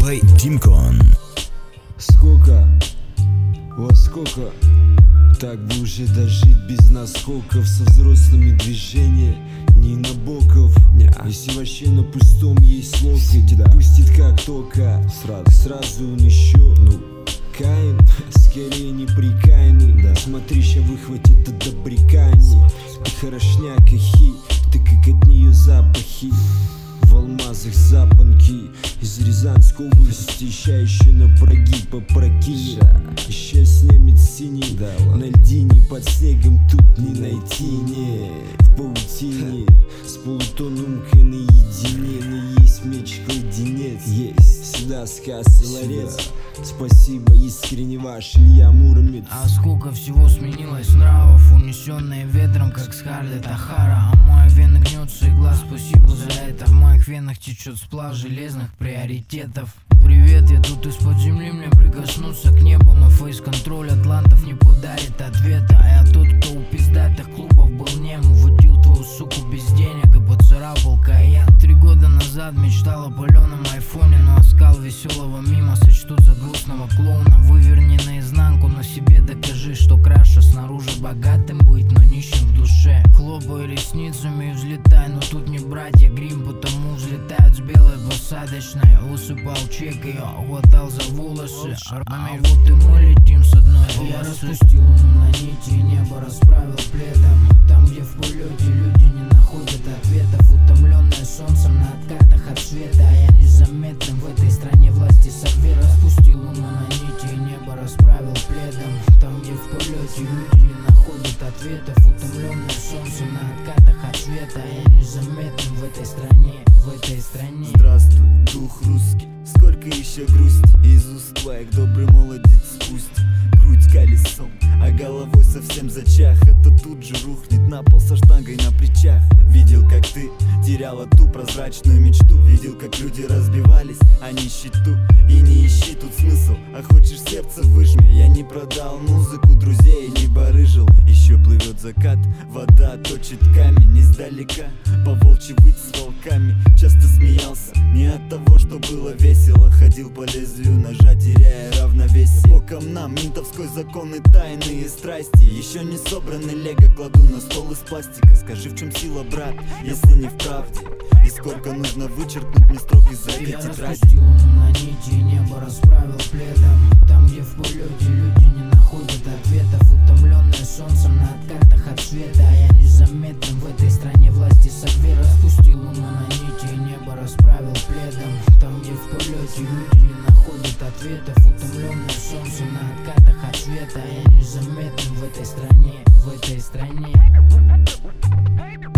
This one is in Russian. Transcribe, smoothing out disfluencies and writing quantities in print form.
диджей Димкон. Сколько? Во сколько? Так бы уже дожить без наскоков, со взрослыми движения не Набоков. Если вообще на пустом есть локоть, отпустит как только. Сразу он еще, Каин, скорее неприкаянный. Смотри, ща выхватит от добрякани. И хорошняк, и хи, ты как от нее запахи. В алмазах запонки из Рязанской области, ща еще на прогиб опрокинет. Еще снимет синий на льдине, под снегом тут не найти, не в паутине. С полутонумкой наедине, но есть меч-кладенец. Есть сюда сказ и ларец. Спасибо, искренне ваш Илья Муромец. А сколько всего сменилось нравов, унесенные ветром, как Скарлетт Охара. А моя вена гнется игла, спасибо за это. В моих венах течет сплав железных приоритетов. Привет, я тут из-под земли, мне прикоснуться к небу. Но фейс-контроль атлантов не подарит ответа. А я тот, кто у пиздатых клубов был нем. Уводил твою суку без денег и поцарапал каяк. 3 года назад мечтал о паленом айфоне, но оскал веселого мимо сочтут за грустного клоуна. Выверни наизнанку, но себе докажи, что краше снаружи богатым быть, но нищим в душе. Хлопай ресницами и взлетай, но тут не братья Грим, потому взлетают с белой посадочной. Усыпал чек, ее хватал за волосы. А вот и мы летим с одной волосы. Я распустил луну на нити и небо расправил пледом. Там, где в полете люди не находят ответов, утомленные солнцем на откатах от света. А я незаметным в этой стране власти совет. Распустил луну на нити и небо расправил пледом. Там, где в полете люди не находят ответов, утомленные солнцем на откатах от света. А я незаметным в этой стране, в этой стране. Здравствуй, дух русский, сколько еще грусти из уст твоих, добрый молодец спустит грудь колесом, а головой совсем зачах. Это тут же рухнет на пол со штангой на плечах. Видел, как ты теряла ту прозрачную мечту. Видел, как люди разбивались о нищету. И не ищи тут смысл, а хочешь сердце выжми. Я не продал музыку, друзей не барыжил. Еще плывет закат, вода точит камень издалека. По волчьи выть с волками. Часто смеялся не от того, что было весело. Ходил по лезвию ножа, теряя равновесие. Боком нам ментовской закон и тайные страсти. Еще не собранный лего кладу на стол из пластика. Скажи, в чем сила, брат, если не в правде? И сколько нужно вычеркнуть мне строк из этой Я тетради? распустил луну на нити и небо расправил пледом. Там, где в полете люди не находят ответов, утомленные солнцем на откатах от света. А я незаметным в этой стране власти совет. Распустил луну на нити и небо расправил пледом. Там, где в полете люди не находят ответов, утомленные солнцем на откатах от света. А я незаметным в этой стране, в этой стране.